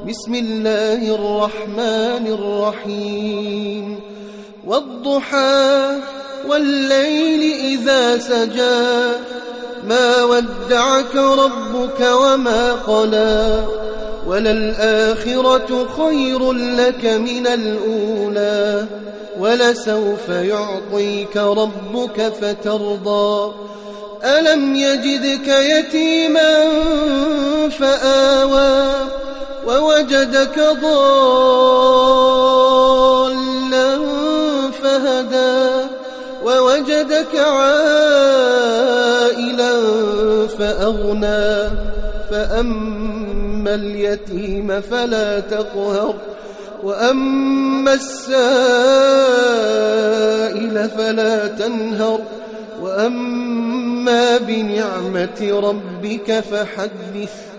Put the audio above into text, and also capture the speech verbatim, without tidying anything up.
بسم الله الرحمن الرحيم والضحى والليل إذا سجى ما ودعك ربك وما قلى وللآخرة خير لك من الأولى ولسوف يعطيك ربك فترضى ألم يجدك يتيما فآوى ووجدك ضالا فهدى ووجدك عائلا فأغنى فأما اليتيم فلا تقهر وأما السائل فلا تنهر وأما بنعمة ربك فحدث